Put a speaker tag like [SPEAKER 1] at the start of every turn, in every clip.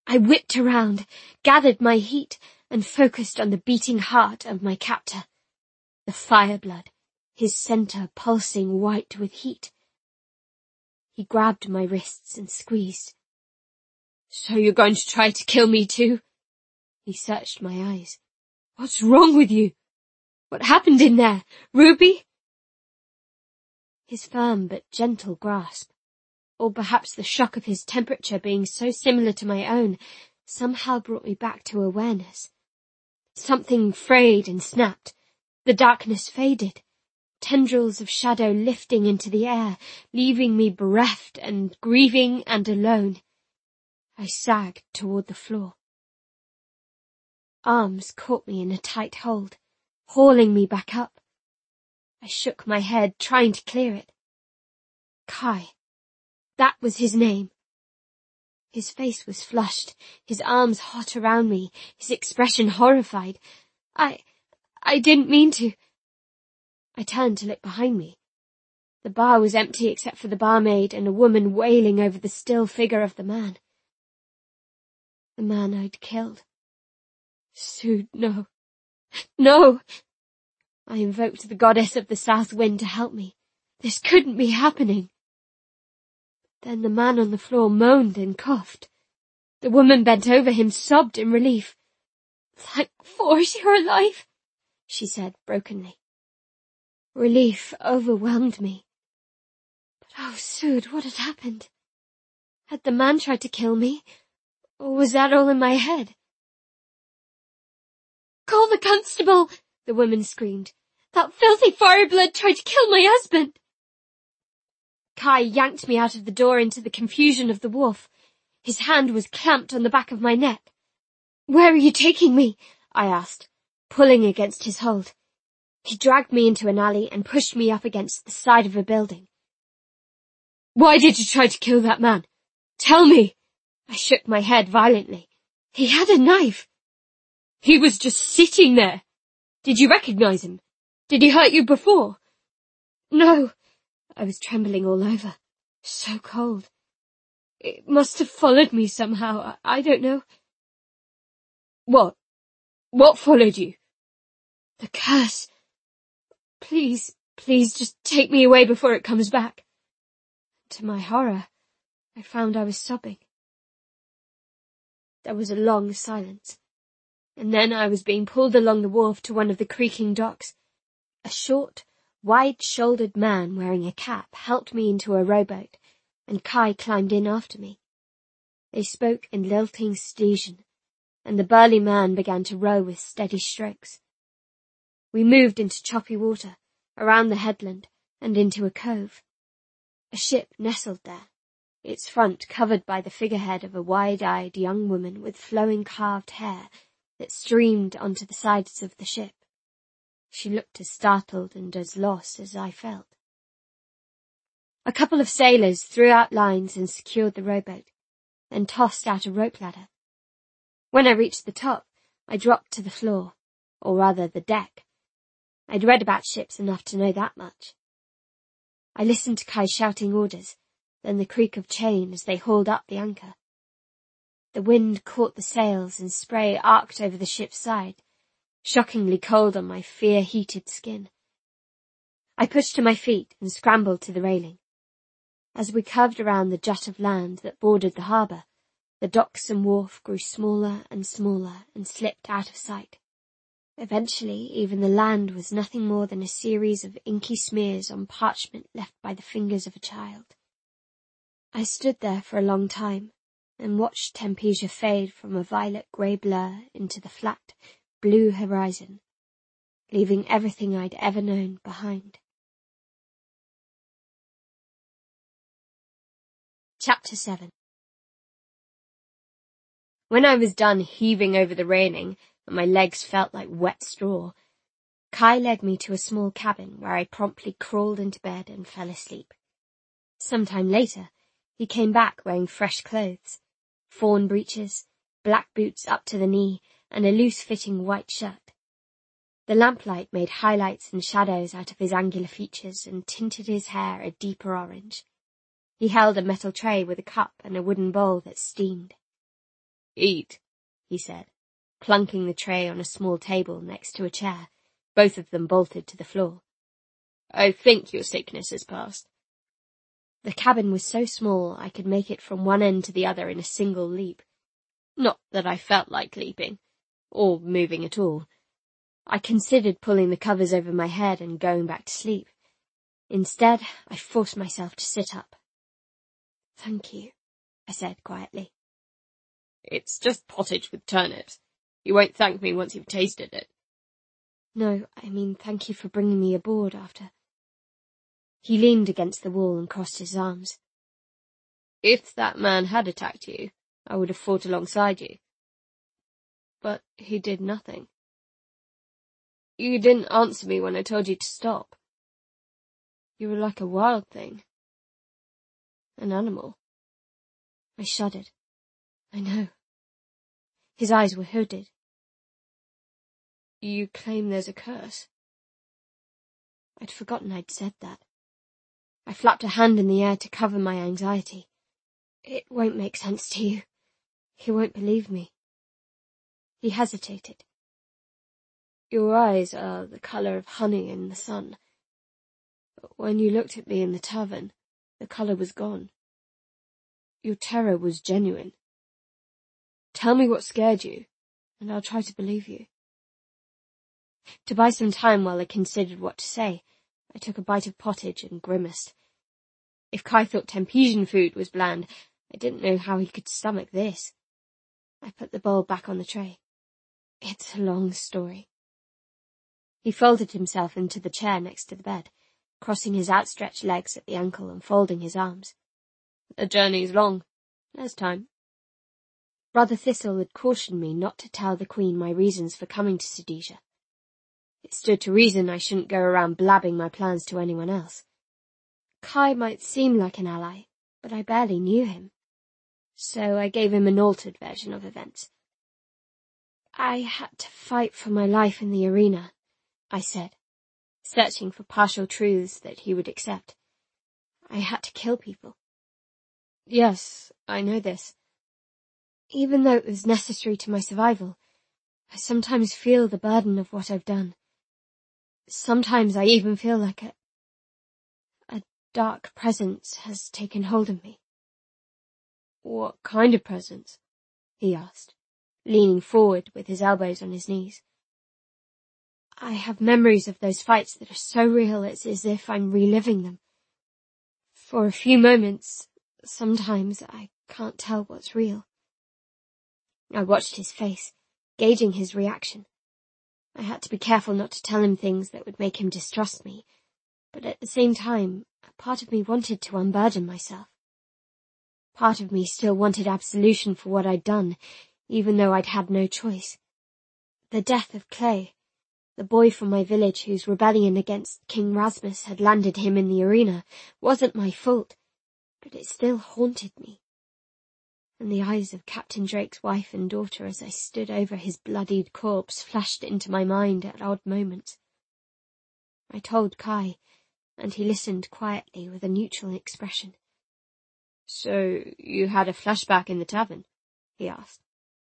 [SPEAKER 1] I whipped around, gathered my heat, and focused on the beating heart of my captor. The fire blood, his center pulsing white with heat. He grabbed my wrists and squeezed. "So you're going to try to kill me too?" He searched my eyes. "What's wrong with you? What happened in there? Ruby?" His firm but gentle grasp, or perhaps the shock of his temperature being so similar to my own, somehow brought me back to awareness. Something frayed and snapped. The darkness faded, tendrils of shadow lifting into the air, leaving me bereft and grieving and alone. I sagged toward the floor. Arms caught me in a tight hold, hauling me back up. I shook my head, trying to clear it. Kai. That was his name. His face was flushed, his arms hot around me, his expression horrified. I didn't mean to. I turned to look behind me. The bar was empty except for the barmaid and a woman wailing over the still figure of the man. The man I'd killed. Sood, no. No! I invoked the goddess of the south wind to help me. This couldn't be happening. Then the man on the floor moaned and coughed. The woman bent over him, sobbed in relief. "Thank Force you're alive," she said brokenly. Relief overwhelmed me. But oh, Sood, what had happened? Had the man tried to kill me? Or was that all in my head? "Call the constable!" the woman screamed. "That filthy fireblood tried to kill my husband!" Kai yanked me out of the door into the confusion of the wharf. His hand was clamped on the back of my neck. "Where are you taking me?" I asked, pulling against his hold. He dragged me into an alley and pushed me up against the side of a building. "Why did you try to kill that man? Tell me!" I shook my head violently. "He had a knife." "He was just sitting there. Did you recognize him? Did he hurt you before?" "No." I was trembling all over. So cold. "It must have followed me somehow. I don't know." "What? What followed you?" "The curse. Please, just take me away before it comes back." To my horror, I found I was sobbing. There was a long silence, and then I was being pulled along the wharf to one of the creaking docks. A short, wide-shouldered man wearing a cap helped me into a rowboat, and Kai climbed in after me. They spoke in lilting Stygian, and the burly man began to row with steady strokes. We moved into choppy water, around the headland, and into a cove. A ship nestled there, its front covered by the figurehead of a wide-eyed young woman with flowing carved hair that streamed onto the sides of the ship. She looked as startled and as lost as I felt. A couple of sailors threw out lines and secured the rowboat, then tossed out a rope ladder. When I reached the top, I dropped to the floor, or rather the deck. I'd read about ships enough to know that much. I listened to Kai shouting orders, then the creak of chain as they hauled up the anchor. The wind caught the sails and spray arced over the ship's side, shockingly cold on my fear-heated skin. I pushed to my feet and scrambled to the railing. As we curved around the jut of land that bordered the harbour, the docks and wharf grew smaller and slipped out of sight. Eventually, even the land was nothing more than a series of inky smears on parchment left by the fingers of a child. I stood there for a long time and watched Tempesia fade from a violet-grey blur into the flat, blue horizon, leaving everything I'd ever known behind. Chapter 7. When I was done heaving over the railing and my legs felt like wet straw, Kai led me to a small cabin where I promptly crawled into bed and fell asleep. Sometime later, he came back wearing fresh clothes, fawn breeches, black boots up to the knee, and a loose-fitting white shirt. The lamplight made highlights and shadows out of his angular features and tinted his hair a deeper orange. He held a metal tray with a cup and a wooden bowl that steamed. Eat, he said, plunking the tray on a small table next to a chair, both of them bolted to the floor. I think your sickness has passed. The cabin was so small I could make it from one end to the other in a single leap. Not that I felt like leaping, or moving at all. I considered pulling the covers over my head and going back to sleep. Instead, I forced myself to sit up. Thank you, I said quietly. It's just pottage with turnips. You won't thank me once you've tasted it. No, I mean thank you for bringing me aboard after. He leaned against the wall and crossed his arms. If that man had attacked you, I would have fought alongside you. But he did nothing. You didn't answer me when I told you to stop. You were like a wild thing. An animal. I shuddered. I know. His eyes were hooded. You claim there's a curse. I'd forgotten I'd said that. I flapped a hand in the air to cover my anxiety. It won't make sense to you. You won't believe me. He hesitated. Your eyes are the colour of honey in the sun. But when you looked at me in the tavern, the colour was gone. Your terror was genuine. Tell me what scared you, and I'll try to believe you. To buy some time while I considered what to say, I took a bite of pottage and grimaced. If Kai thought Tempesian food was bland, I didn't know how he could stomach this. I put the bowl back on the tray. It's a long story. He folded himself into the chair next to the bed, crossing his outstretched legs at the ankle and folding his arms. The journey's long. There's time. Brother Thistle had cautioned me not to tell the Queen my reasons for coming to Sudesia. It stood to reason I shouldn't go around blabbing my plans to anyone else. Kai might seem like an ally, but I barely knew him. So I gave him an altered version of events. I had to fight for my life in the arena, I said, searching for partial truths that he would accept. I had to kill people. Yes, I know this. Even though it was necessary to my survival, I sometimes feel the burden of what I've done. Sometimes I even feel like a dark presence has taken hold of me. What kind of presence? He asked, leaning forward with his elbows on his knees. I have memories of those fights that are so real it's as if I'm reliving them. For a few moments, sometimes I can't tell what's real. I watched his face, gauging his reaction. I had to be careful not to tell him things that would make him distrust me, but at the same time, a part of me wanted to unburden myself. Part of me still wanted absolution for what I'd done, even though I'd had no choice. The death of Clay, the boy from my village whose rebellion against King Rasmus had landed him in the arena, wasn't my fault, but it still haunted me. And the eyes of Captain Drake's wife and daughter as I stood over his bloodied corpse flashed into my mind at odd moments. I told Kai, and he listened quietly with a neutral expression. So you had a flashback in the tavern? He asked.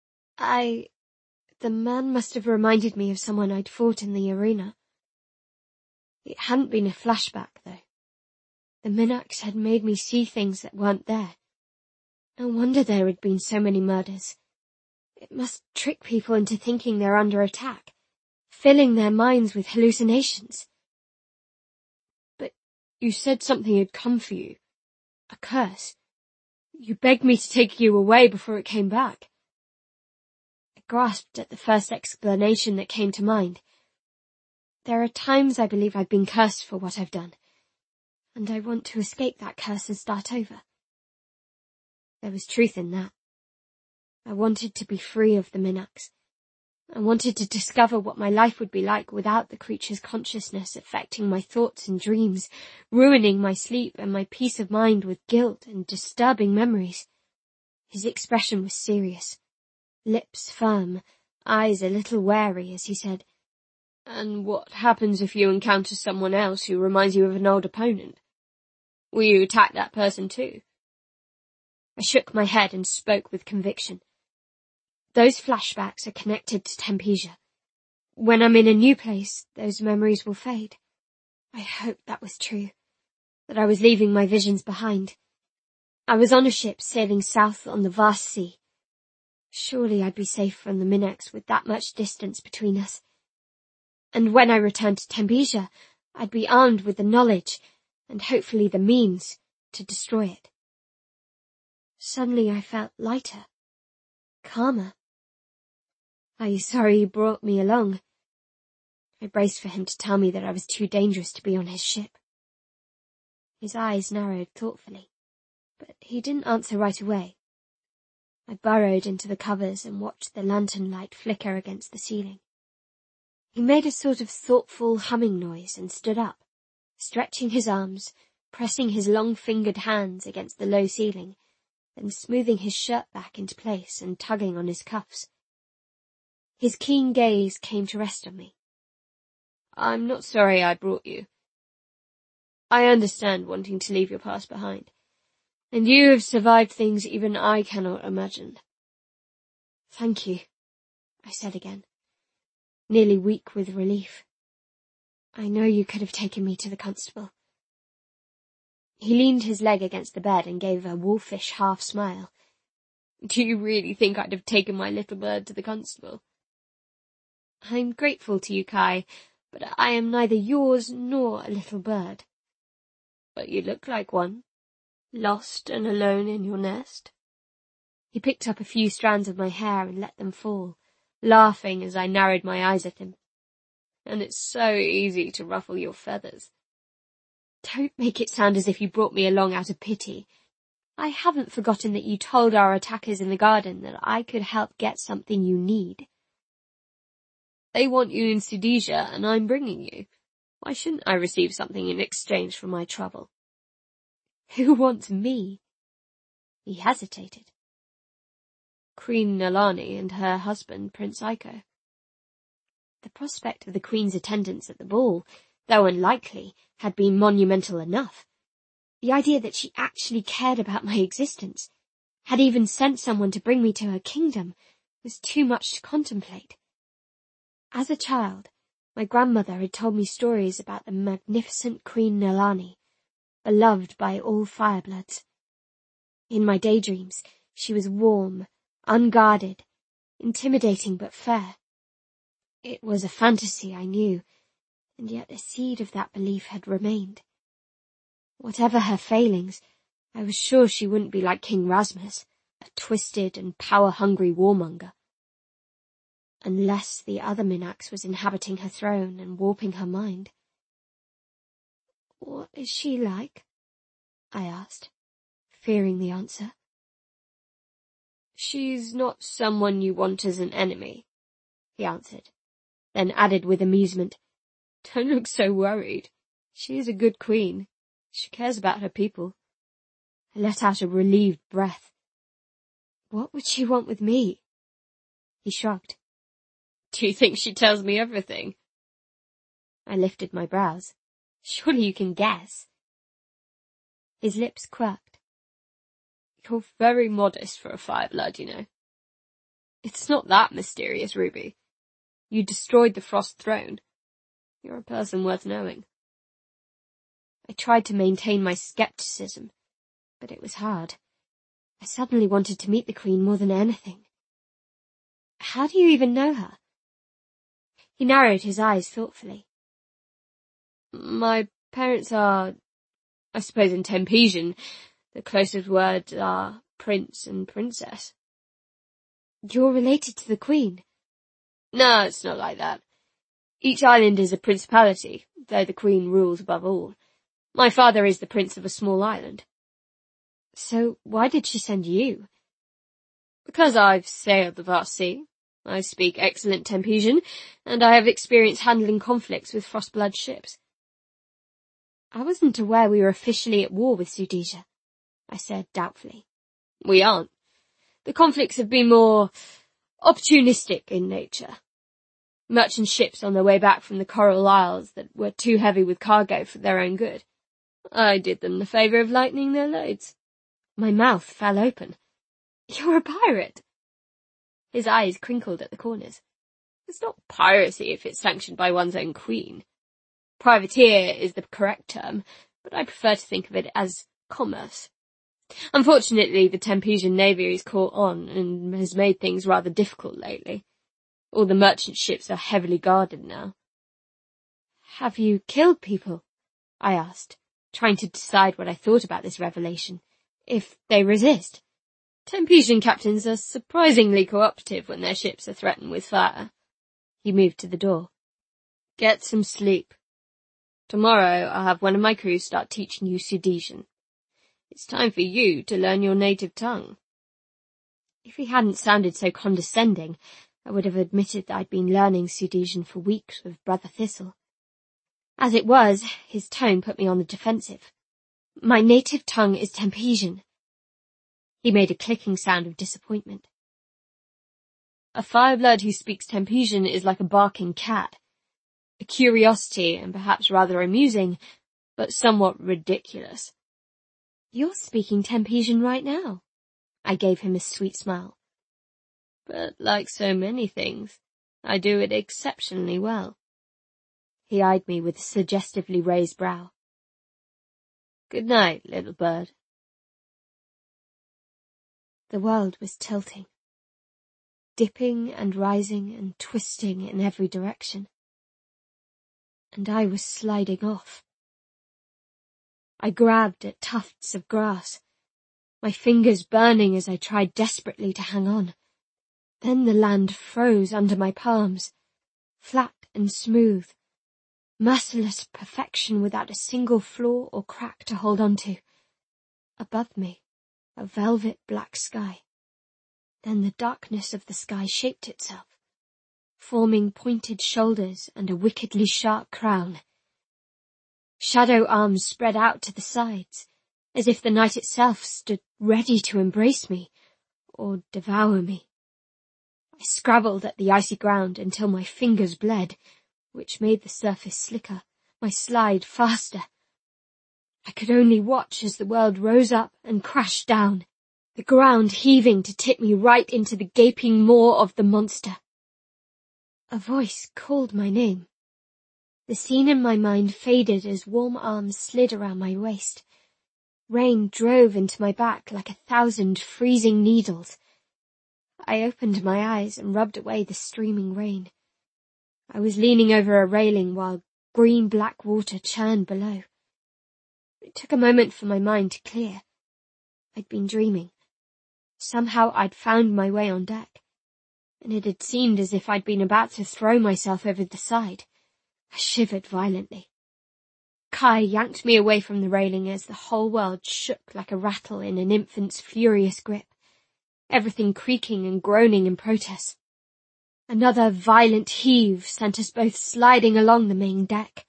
[SPEAKER 1] The man must have reminded me of someone I'd fought in the arena. It hadn't been a flashback, though. The Minax had made me see things that weren't there. No wonder there had been so many murders. It must trick people into thinking they're under attack, filling their minds with hallucinations. But you said something had come for you. A curse. You begged me to take you away before it came back. I grasped at the first explanation that came to mind. There are times I believe I've been cursed for what I've done, and I want to escape that curse and start over. There was truth in that. I wanted to be free of the Minax. I wanted to discover what my life would be like without the creature's consciousness affecting my thoughts and dreams, ruining my sleep and my peace of mind with guilt and disturbing memories. His expression was serious, lips firm, eyes a little wary as he said, And what happens if you encounter someone else who reminds you of an old opponent? Will you attack that person too? I shook my head and spoke with conviction. Those flashbacks are connected to Tempesia. When I'm in a new place, those memories will fade. I hoped that was true, that I was leaving my visions behind. I was on a ship sailing south on the vast sea. Surely I'd be safe from the Minax with that much distance between us. And when I returned to Tempesia, I'd be armed with the knowledge, and hopefully the means, to destroy it. Suddenly I felt lighter, calmer. "Are you sorry you brought me along?" I braced for him to tell me that I was too dangerous to be on his ship. His eyes narrowed thoughtfully, but he didn't answer right away. I burrowed into the covers and watched the lantern light flicker against the ceiling. He made a sort of thoughtful humming noise and stood up, stretching his arms, pressing his long-fingered hands against the low ceiling, then smoothing his shirt back into place and tugging on his cuffs. His keen gaze came to rest on me. "I'm not sorry I brought you. I understand wanting to leave your past behind, and you have survived things even I cannot imagine." "Thank you," I said again, nearly weak with relief. "I know you could have taken me to the constable." He leaned his leg against the bed and gave a wolfish half-smile. "Do you really think I'd have taken my little bird to the constable?" "I'm grateful to you, Kai, but I am neither yours nor a little bird." "But you look like one, lost and alone in your nest." He picked up a few strands of my hair and let them fall, laughing as I narrowed my eyes at him. "And it's so easy to ruffle your feathers." "Don't make it sound as if you brought me along out of pity. I haven't forgotten that you told our attackers in the garden that I could help get something you need." "They want you in Sudesia, and I'm bringing you. Why shouldn't I receive something in exchange for my trouble?" "Who wants me?" He hesitated. "Queen Nalani and her husband, Prince Iko." The prospect of the Queen's attendance at the ball, though unlikely, had been monumental enough. The idea that she actually cared about my existence, had even sent someone to bring me to her kingdom, was too much to contemplate. As a child, my grandmother had told me stories about the magnificent Queen Nalani, beloved by all firebloods. In my daydreams, she was warm, unguarded, intimidating but fair. It was a fantasy, I knew, and yet a seed of that belief had remained. Whatever her failings, I was sure she wouldn't be like King Rasmus, a twisted and power-hungry warmonger. Unless the other Minax was inhabiting her throne and warping her mind. "What is she like?" I asked, fearing the answer. "She's not someone you want as an enemy," he answered, then added with amusement, "Don't look so worried. She is a good queen. She cares about her people." I let out a relieved breath. "What would she want with me?" He shrugged. "Do you think she tells me everything?" I lifted my brows. "Surely you can guess." His lips quirked. "You're very modest for a fireblood, you know." "It's not that mysterious, Ruby. You destroyed the Frost Throne. You're a person worth knowing." I tried to maintain my skepticism, but it was hard. I suddenly wanted to meet the Queen more than anything. "How do you even know her?" He narrowed his eyes thoughtfully. "My parents are, I suppose in Tempesian, the closest words are prince and princess." "You're related to the Queen?" "No, it's not like that. Each island is a principality, though the Queen rules above all. My father is the prince of a small island." "So why did she send you?" "Because I've sailed the vast sea. I speak excellent Tempesian, and I have experience handling conflicts with Frostblood ships." "I wasn't aware we were officially at war with Sudesia," I said doubtfully. "We aren't. The conflicts have been more opportunistic in nature. Merchant ships on their way back from the Coral Isles that were too heavy with cargo for their own good. I did them the favour of lightening their loads." My mouth fell open. "You're a pirate?" His eyes crinkled at the corners. It's not piracy if it's sanctioned by one's own queen. Privateer is the correct term, but I prefer to think of it as commerce. Unfortunately, the Tempesian Navy has caught on and has made things rather difficult lately. All the merchant ships are heavily guarded now. Have you killed people? I asked, trying to decide what I thought about this revelation. If they resist. Tempesian captains are surprisingly cooperative when their ships are threatened with fire. He moved to the door. Get some sleep. Tomorrow I'll have one of my crew start teaching you Sudesian. It's time for you to learn your native tongue. If he hadn't sounded so condescending, I would have admitted that I'd been learning Sudesian for weeks with Brother Thistle. As it was, his tone put me on the defensive. My native tongue is Tempesian. He made a clicking sound of disappointment. A fireblood who speaks Tempesian is like a barking cat. A curiosity and perhaps rather amusing, but somewhat ridiculous. You're speaking Tempesian right now. I gave him a sweet smile. But like so many things, I do it exceptionally well. He eyed me with a suggestively raised brow. Good night, little bird. The world was tilting, dipping and rising and twisting in every direction. And I was sliding off. I grabbed at tufts of grass, my fingers burning as I tried desperately to hang on. Then the land froze under my palms, flat and smooth, merciless perfection without a single flaw or crack to hold on to. Above me, a velvet black sky. Then the darkness of the sky shaped itself, forming pointed shoulders and a wickedly sharp crown. Shadow arms spread out to the sides, as if the night itself stood ready to embrace me, or devour me. I scrabbled at the icy ground until my fingers bled, which made the surface slicker, my slide faster. I could only watch as the world rose up and crashed down, the ground heaving to tip me right into the gaping maw of the monster. A voice called my name. The scene in my mind faded as warm arms slid around my waist. Rain drove into my back like 1,000 freezing needles. I opened my eyes and rubbed away the streaming rain. I was leaning over a railing while green-black water churned below. It took a moment for my mind to clear. I'd been dreaming. Somehow I'd found my way on deck, and it had seemed as if I'd been about to throw myself over the side. I shivered violently. Kai yanked me away from the railing as the whole world shook like a rattle in an infant's furious grip, everything creaking and groaning in protest. Another violent heave sent us both sliding along the main deck.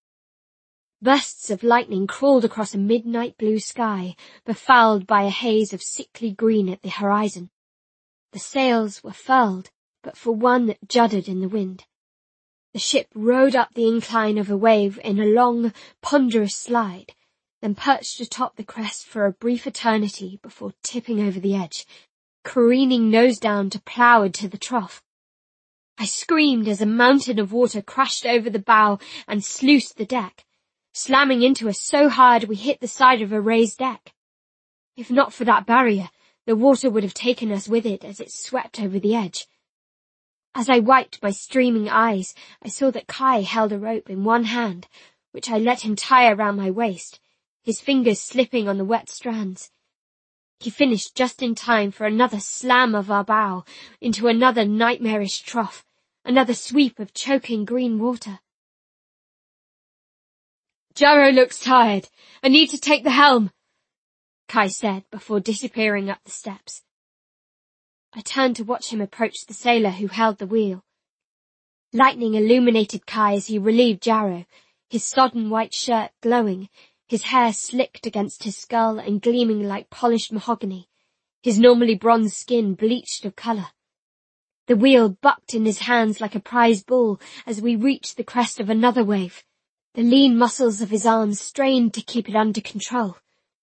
[SPEAKER 1] Bursts of lightning crawled across a midnight blue sky, befouled by a haze of sickly green at the horizon. The sails were furled, but for one that juddered in the wind. The ship rode up the incline of a wave in a long, ponderous slide, then perched atop the crest for a brief eternity before tipping over the edge, careening nose down to plough to the trough. I screamed as a mountain of water crashed over the bow and sluiced the deck, slamming into us so hard we hit the side of a raised deck. If not for that barrier, the water would have taken us with it as it swept over the edge. As I wiped my streaming eyes, I saw that Kai held a rope in one hand, which I let him tie around my waist, his fingers slipping on the wet strands. He finished just in time for another slam of our bow into another nightmarish trough, another sweep of choking green water. Jarrow looks tired. I need to take the helm, Kai said before disappearing up the steps. I turned to watch him approach the sailor who held the wheel. Lightning illuminated Kai as he relieved Jarrow, his sodden white shirt glowing, his hair slicked against his skull and gleaming like polished mahogany, his normally bronze skin bleached of colour. The wheel bucked in his hands like a prize bull as we reached the crest of another wave. The lean muscles of his arms strained to keep it under control.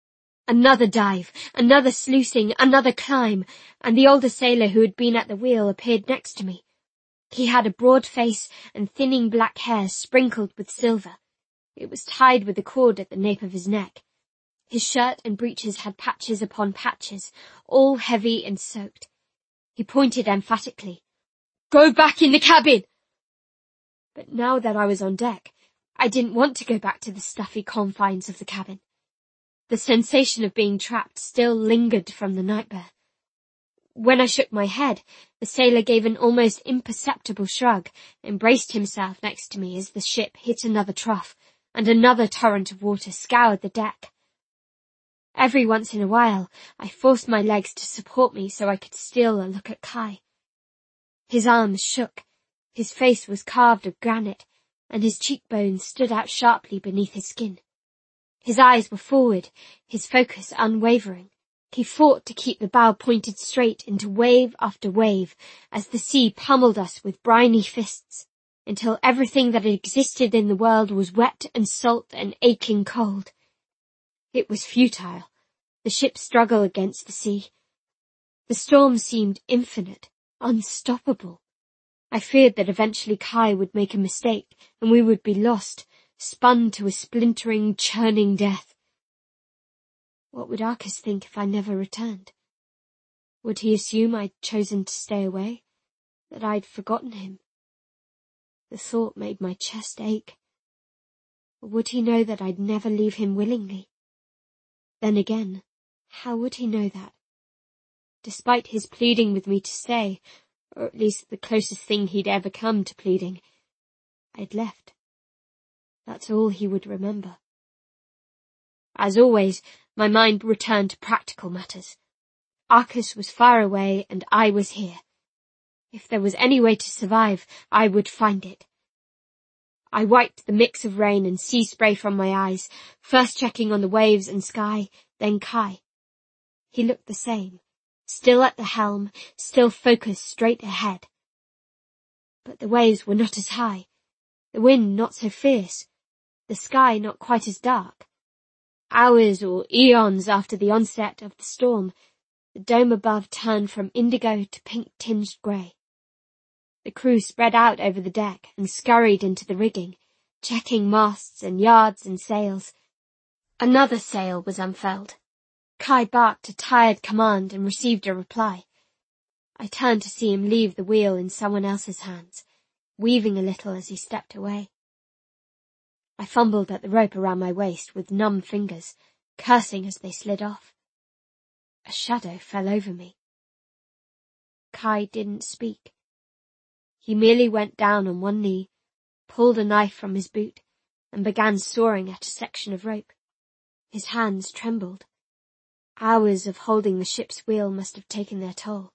[SPEAKER 1] Another dive, another sluicing, another climb, and the older sailor who had been at the wheel appeared next to me. He had a broad face and thinning black hair sprinkled with silver. It was tied with a cord at the nape of his neck. His shirt and breeches had patches upon patches, all heavy and soaked. He pointed emphatically. "Go back in the cabin!" But now that I was on deck, I didn't want to go back to the stuffy confines of the cabin. The sensation of being trapped still lingered from the nightmare. When I shook my head, the sailor gave an almost imperceptible shrug and braced himself next to me as the ship hit another trough, and another torrent of water scoured the deck. Every once in a while, I forced my legs to support me so I could steal a look at Kai. His arms shook, his face was carved of granite, and his cheekbones stood out sharply beneath his skin. His eyes were forward, his focus unwavering. He fought to keep the bow pointed straight into wave after wave as the sea pummeled us with briny fists, until everything that existed in the world was wet and salt and aching cold. It was futile, the ship's struggle against the sea. The storm seemed infinite, unstoppable. I feared that eventually Kai would make a mistake and we would be lost, spun to a splintering, churning death. What would Arcas think if I never returned? Would he assume I'd chosen to stay away, that I'd forgotten him? The thought made my chest ache. Or would he know that I'd never leave him willingly? Then again, how would he know that? Despite his pleading with me to stay, or at least the closest thing he'd ever come to pleading, I'd left. That's all he would remember. As always, my mind returned to practical matters. Arcas was far away and I was here. If there was any way to survive, I would find it. I wiped the mix of rain and sea spray from my eyes, first checking on the waves and sky, then Kai. He looked the same, still at the helm, still focused straight ahead. But the waves were not as high, the wind not so fierce, the sky not quite as dark. Hours or eons after the onset of the storm, the dome above turned from indigo to pink-tinged grey. The crew spread out over the deck and scurried into the rigging, checking masts and yards and sails. Another sail was unfurled. Kai barked a tired command and received a reply. I turned to see him leave the wheel in someone else's hands, weaving a little as he stepped away. I fumbled at the rope around my waist with numb fingers, cursing as they slid off. A shadow fell over me. Kai didn't speak. He merely went down on one knee, pulled a knife from his boot, and began sawing at a section of rope. His hands trembled. Hours of holding the ship's wheel must have taken their toll.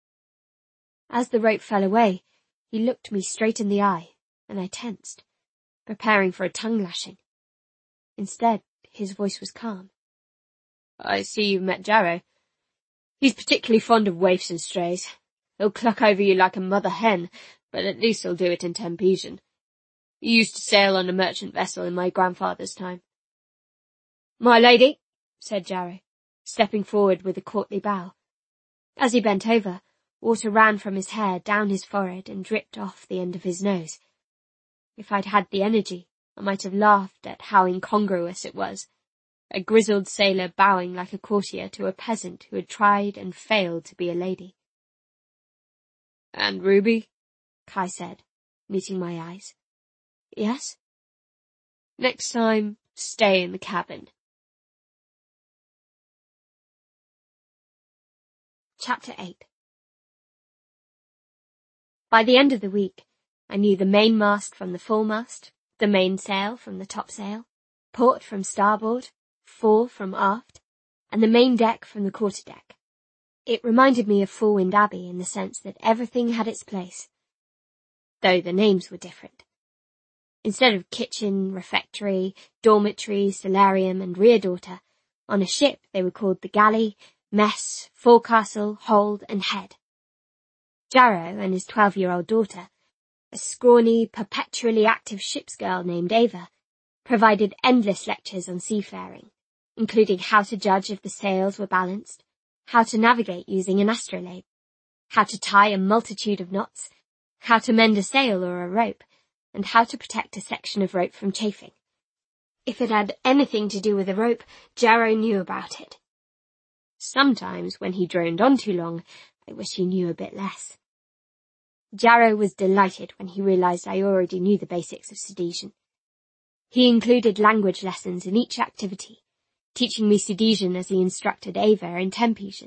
[SPEAKER 1] As the rope fell away, he looked me straight in the eye, and I tensed, preparing for a tongue lashing. Instead, his voice was calm. "I see you've met Jarrow. He's particularly fond of waifs and strays. He'll cluck over you like a mother hen, but at least he'll do it in Tempesian. He used to sail on a merchant vessel in my grandfather's time." "My lady," said Jarrow, stepping forward with a courtly bow. As he bent over, water ran from his hair down his forehead and dripped off the end of his nose. If I'd had the energy, I might have laughed at how incongruous it was. A grizzled sailor bowing like a courtier to a peasant who had tried and failed to be a lady. "And Ruby?" Kai said, meeting my eyes. "Yes?" "Next time, stay in the cabin." Chapter 8. By the end of the week, I knew the mainmast from the foremast, the mainsail from the topsail, port from starboard, fore from aft, and the main deck from the quarterdeck. It reminded me of Forewind Abbey in the sense that everything had its place, though the names were different. Instead of kitchen, refectory, dormitory, solarium, and rear daughter, on a ship they were called the galley, mess, forecastle, hold, and head. Jarrow and his 12-year-old daughter, a scrawny, perpetually active ship's girl named Ava, provided endless lectures on seafaring, including how to judge if the sails were balanced, how to navigate using an astrolabe, how to tie a multitude of knots, how to mend a sail or a rope, and how to protect a section of rope from chafing. If it had anything to do with a rope, Jarrow knew about it. Sometimes, when he droned on too long, I wish he knew a bit less. Jarrow was delighted when he realized I already knew the basics of Sidesian. He included language lessons in each activity, teaching me Sidesian as he instructed Ava in Tempesian.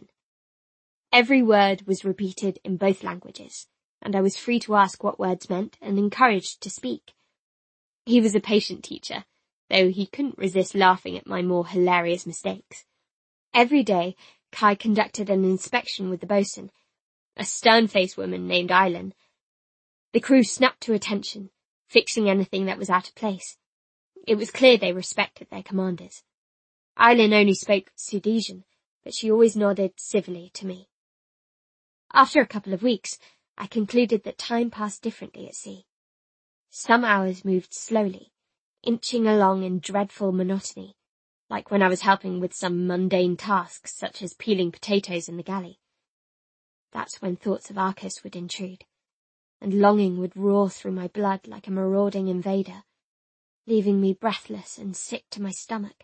[SPEAKER 1] Every word was repeated in both languages, and I was free to ask what words meant and encouraged to speak. He was a patient teacher, though he couldn't resist laughing at my more hilarious mistakes. Every day, Kai conducted an inspection with the boatswain, a stern-faced woman named Eileen. The crew snapped to attention, fixing anything that was out of place. It was clear they respected their commanders. Eileen only spoke Sidesian, but she always nodded civilly to me. After a couple of weeks, I concluded that time passed differently at sea. Some hours moved slowly, inching along in dreadful monotony, like when I was helping with some mundane tasks such as peeling potatoes in the galley. That's when thoughts of Arcas would intrude, and longing would roar through my blood like a marauding invader, leaving me breathless and sick to my stomach.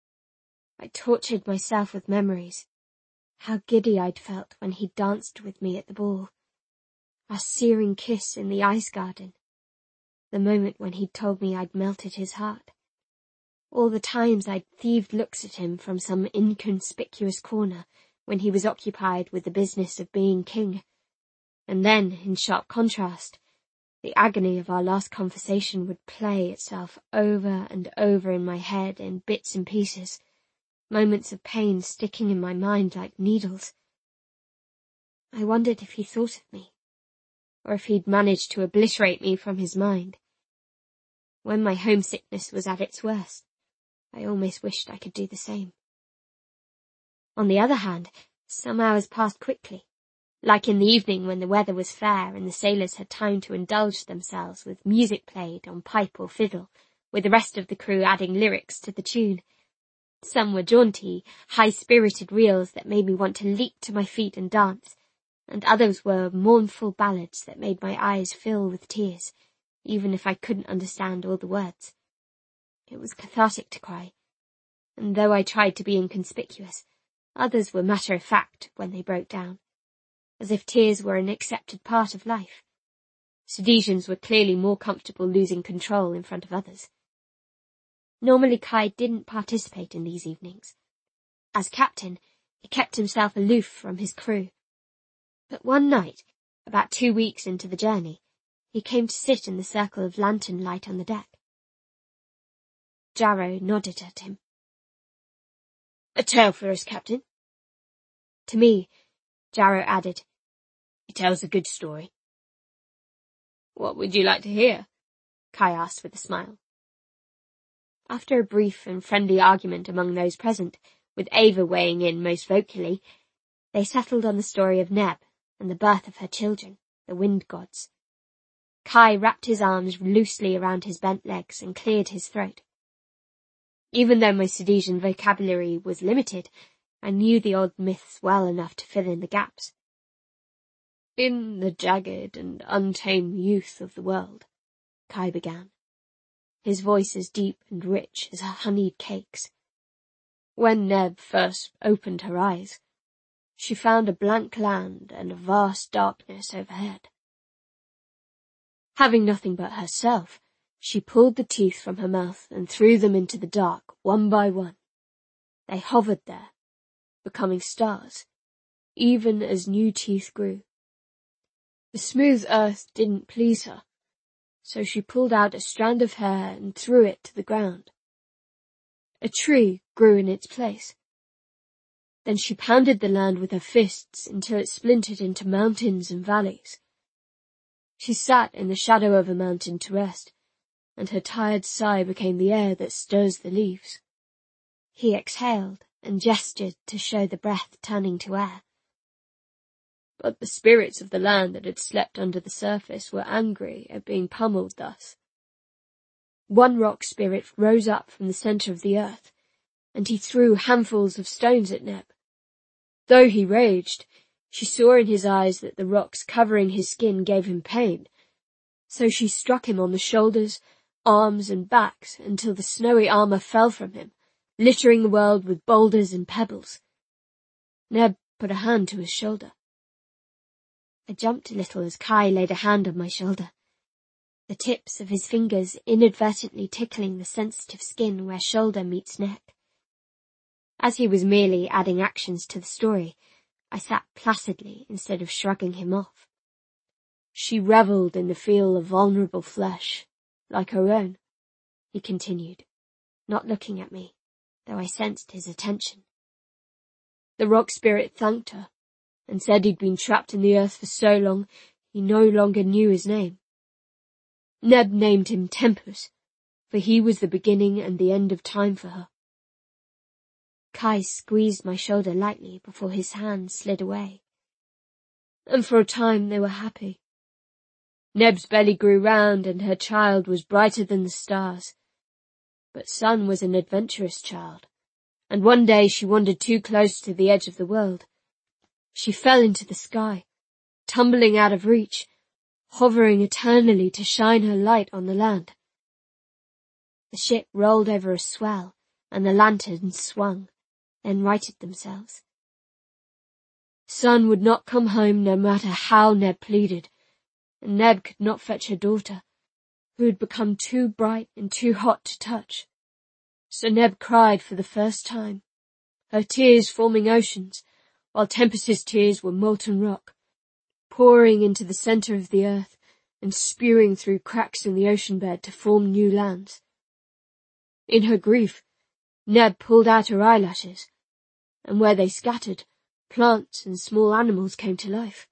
[SPEAKER 1] I tortured myself with memories. How giddy I'd felt when he danced with me at the ball. Our searing kiss in the ice garden. The moment when he'd told me I'd melted his heart. All the times I'd thieved looks at him from some inconspicuous corner when he was occupied with the business of being king. And then, in sharp contrast, the agony of our last conversation would play itself over and over in my head in bits and pieces, moments of pain sticking in my mind like needles. I wondered if he thought of me, or if he'd managed to obliterate me from his mind. When my homesickness was at its worst, I almost wished I could do the same. On the other hand, some hours passed quickly, like in the evening when the weather was fair and the sailors had time to indulge themselves with music played on pipe or fiddle, with the rest of the crew adding lyrics to the tune. Some were jaunty, high-spirited reels that made me want to leap to my feet and dance, and others were mournful ballads that made my eyes fill with tears, even if I couldn't understand all the words. It was cathartic to cry, and though I tried to be inconspicuous, others were matter-of-fact when they broke down, as if tears were an accepted part of life. Sidesians were clearly more comfortable losing control in front of others. Normally Kai didn't participate in these evenings. As captain, he kept himself aloof from his crew. But one night, about 2 weeks into the journey, he came to sit in the circle of lantern light on the deck. Jarrow nodded at him. "A tale for us, Captain." To me, Jarrow added, "He tells a good story." "What would you like to hear?" Kai asked with a smile. After a brief and friendly argument among those present, with Ava weighing in most vocally, they settled on the story of Neb and the birth of her children, the wind gods. Kai wrapped his arms loosely around his bent legs and cleared his throat. Even though my Sidesian vocabulary was limited, I knew the old myths well enough to fill in the gaps. "In the jagged and untamed youth of the world," Kai began, his voice as deep and rich as honeyed cakes. "When Neb first opened her eyes, she found a blank land and a vast darkness overhead. Having nothing but herself, she pulled the teeth from her mouth and threw them into the dark, one by one. They hovered there, becoming stars, even as new teeth grew. The smooth earth didn't please her, so she pulled out a strand of hair and threw it to the ground. A tree grew in its place. Then she pounded the land with her fists until it splintered into mountains and valleys. She sat in the shadow of a mountain to rest, and her tired sigh became the air that stirs the leaves." He exhaled and gestured to show the breath turning to air. "But the spirits of the land that had slept under the surface were angry at being pummeled thus. One rock spirit rose up from the center of the earth, and he threw handfuls of stones at Neb. Though he raged, she saw in his eyes that the rocks covering his skin gave him pain, so she struck him on the shoulders, arms and backs until the snowy armor fell from him, littering the world with boulders and pebbles. Neb put a hand to his shoulder. I jumped a little as Kai laid a hand on my shoulder, the tips of his fingers inadvertently tickling the sensitive skin where shoulder meets neck. As he was merely adding actions to the story, I sat placidly instead of shrugging him off. She revelled in the feel of vulnerable flesh, like her own, he continued, not looking at me, though I sensed his attention. The rock spirit thanked her, and said he'd been trapped in the earth for so long he no longer knew his name. Neb named him Tempus, for he was the beginning and the end of time for her. Kai squeezed my shoulder lightly before his hand slid away, and for a time they were happy. Neb's belly grew round and her child was brighter than the stars. But Sun was an adventurous child, and one day she wandered too close to the edge of the world. She fell into the sky, tumbling out of reach, hovering eternally to shine her light on the land. The ship rolled over a swell, and the lanterns swung, then righted themselves. Sun would not come home no matter how Neb pleaded, and Neb could not fetch her daughter, who had become too bright and too hot to touch. So Neb cried for the first time, her tears forming oceans, while Tempest's tears were molten rock, pouring into the centre of the earth and spewing through cracks in the ocean bed to form new lands. In her grief, Neb pulled out her eyelashes, and where they scattered, plants and small animals came to life.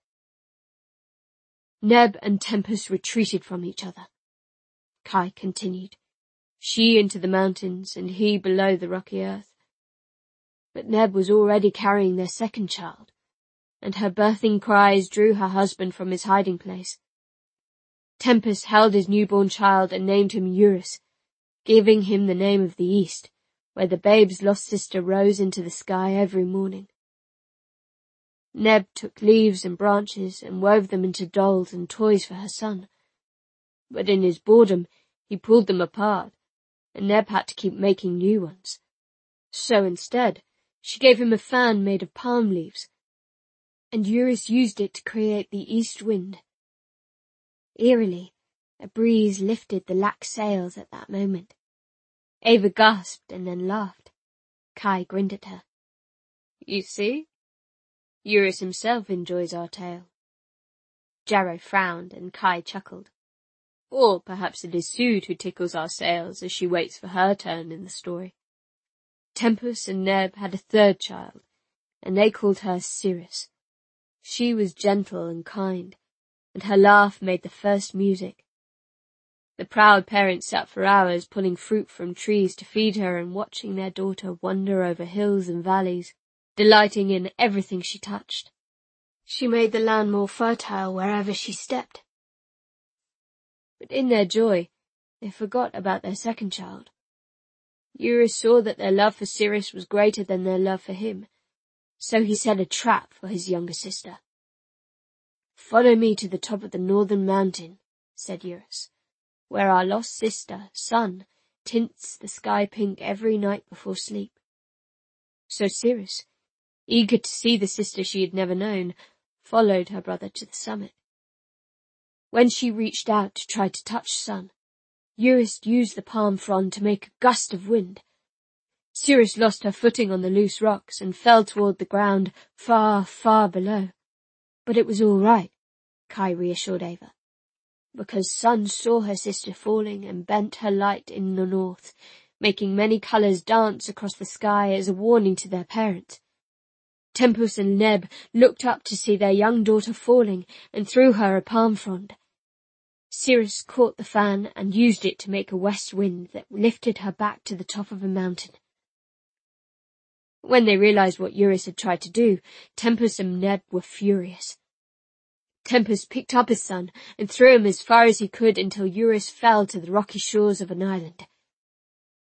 [SPEAKER 1] Neb and Tempest retreated from each other, Kai continued, she into the mountains and he below the rocky earth. But Neb was already carrying their second child, and her birthing cries drew her husband from his hiding place. Tempest held his newborn child and named him Eurus, giving him the name of the East, where the babe's lost sister rose into the sky every morning. Neb took leaves and branches and wove them into dolls and toys for her son. But in his boredom, he pulled them apart, and Neb had to keep making new ones. So instead, she gave him a fan made of palm leaves, and Eurus used it to create the east wind. Eerily, a breeze lifted the lax sails at that moment. Ava gasped and then laughed. Kai grinned at her. You see? Eurus himself enjoys our tale. Jarrow frowned and Kai chuckled. Or perhaps it is Sood who tickles our sails as she waits for her turn in the story. Tempest and Neb had a third child, and they called her Cirrus. She was gentle and kind, and her laugh made the first music. The proud parents sat for hours pulling fruit from trees to feed her and watching their daughter wander over hills and valleys, delighting in everything she touched. She made the land more fertile wherever she stepped. But in their joy, they forgot about their second child. Eurus saw that their love for Cirrus was greater than their love for him, so he set a trap for his younger sister. Follow me to the top of the northern mountain, said Eurus, where our lost sister, Sun, tints the sky pink every night before sleep. So Cirrus, eager to see the sister she had never known, followed her brother to the summit. When she reached out to try to touch Sun, Eurus used the palm frond to make a gust of wind. Cirrus lost her footing on the loose rocks and fell toward the ground far, far below. But it was all right, Kai reassured Ava, because Sun saw her sister falling and bent her light in the north, making many colours dance across the sky as a warning to their parents. Tempest and Neb looked up to see their young daughter falling and threw her a palm frond. Cirrus caught the fan and used it to make a west wind that lifted her back to the top of a mountain. When they realized what Eurus had tried to do, Tempest and Neb were furious. Tempest picked up his son and threw him as far as he could until Eurus fell to the rocky shores of an island.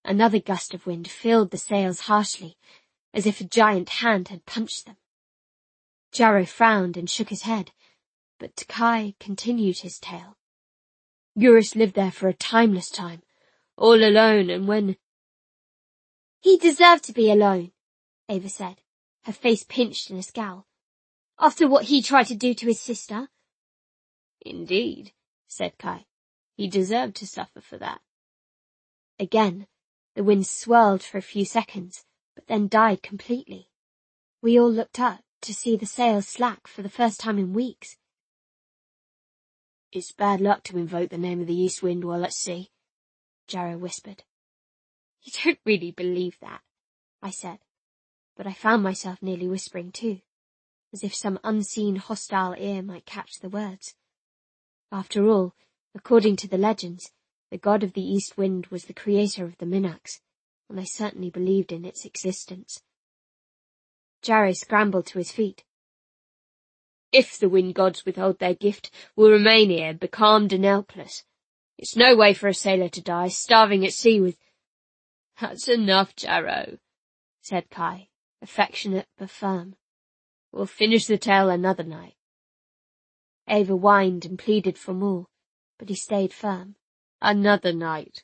[SPEAKER 1] Another gust of wind filled the sails harshly, as if a giant hand had punched them. Jarrow frowned and shook his head, but Kai continued his tale. Eurus lived there for a timeless time, all alone, and when— "He deserved to be alone," Ava said, her face pinched in a scowl. "After what he tried to do to his sister."
[SPEAKER 2] "Indeed," said Kai. "He deserved to suffer for that."
[SPEAKER 1] Again, the wind swirled for a few seconds, but then died completely. We all looked up to see the sails slack for the first time in weeks.
[SPEAKER 2] "It's bad luck to invoke the name of the east wind while at sea," Jarrow whispered.
[SPEAKER 1] "You don't really believe that," I said, but I found myself nearly whispering too, as if some unseen hostile ear might catch the words. After all, according to the legends, the god of the east wind was the creator of the Minax, and I certainly believed in its existence. Jarrow scrambled to his feet.
[SPEAKER 2] "If the wind gods withhold their gift, we'll remain here, becalmed and helpless. It's no way for a sailor to die, starving at sea with—" "That's enough, Jarrow," said Kai, affectionate but firm. "We'll finish the tale another night."
[SPEAKER 1] Ava whined and pleaded for more, but he stayed firm.
[SPEAKER 2] "Another night."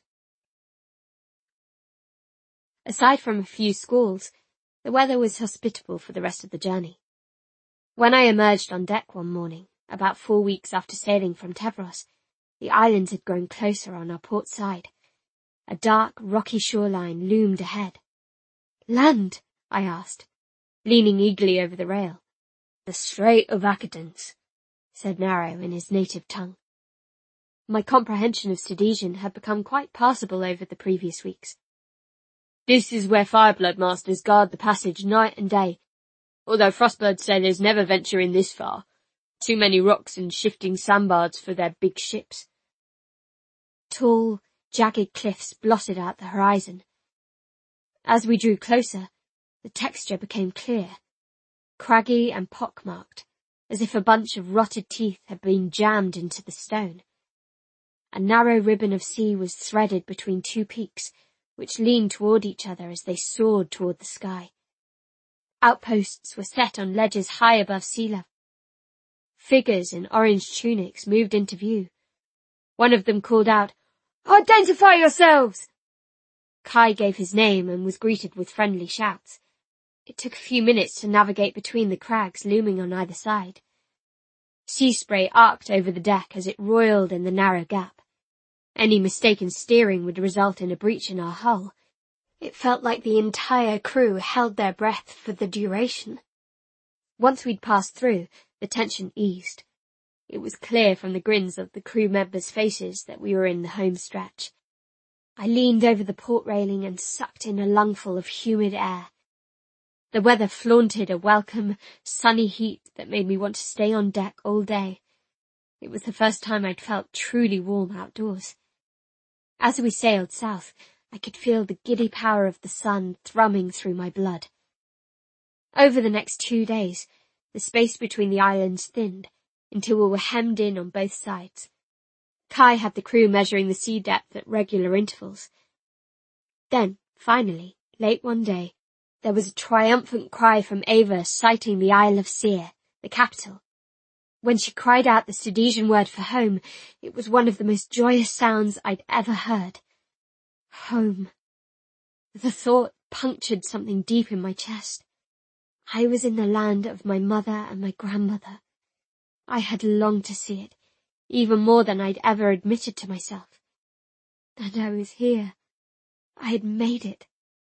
[SPEAKER 1] Aside from a few squalls, the weather was hospitable for the rest of the journey. When I emerged on deck one morning, about 4 weeks after sailing from Tevros, the islands had grown closer on our port side. A dark, rocky shoreline loomed ahead. "Land?" I asked, leaning eagerly over the rail.
[SPEAKER 2] "The Strait of Akadans,"
[SPEAKER 1] said Narrow in his native tongue. My comprehension of Sidesian had become quite passable over the previous weeks.
[SPEAKER 2] "This is where Fireblood masters guard the passage night and day, although Frostblood sailors never venture in this far. Too many rocks and shifting sandbars for their big ships."
[SPEAKER 1] Tall, jagged cliffs blotted out the horizon. As we drew closer, the texture became clear, craggy and pockmarked, as if a bunch of rotted teeth had been jammed into the stone. A narrow ribbon of sea was threaded between two peaks, which leaned toward each other as they soared toward the sky. Outposts were set on ledges high above sea level. Figures in orange tunics moved into view. One of them called out, "Identify yourselves!" Kai gave his name and was greeted with friendly shouts. It took a few minutes to navigate between the crags looming on either side. Sea spray arced over the deck as it roiled in the narrow gap. Any mistaken steering would result in a breach in our hull. It felt like the entire crew held their breath for the duration. Once we'd passed through, the tension eased. It was clear from the grins of the crew members' faces that we were in the home stretch. I leaned over the port railing and sucked in a lungful of humid air. The weather flaunted a welcome, sunny heat that made me want to stay on deck all day. It was the first time I'd felt truly warm outdoors. As we sailed south, I could feel the giddy power of the sun thrumming through my blood. Over the next 2 days, the space between the islands thinned until we were hemmed in on both sides. Kai had the crew measuring the sea depth at regular intervals. Then, finally, late one day, there was a triumphant cry from Ava sighting the Isle of Seer, the capital. When she cried out the Sidesian word for home, it was one of the most joyous sounds I'd ever heard. Home. The thought punctured something deep in my chest. I was in the land of my mother and my grandmother. I had longed to see it, even more than I'd ever admitted to myself. And I was here. I had made it.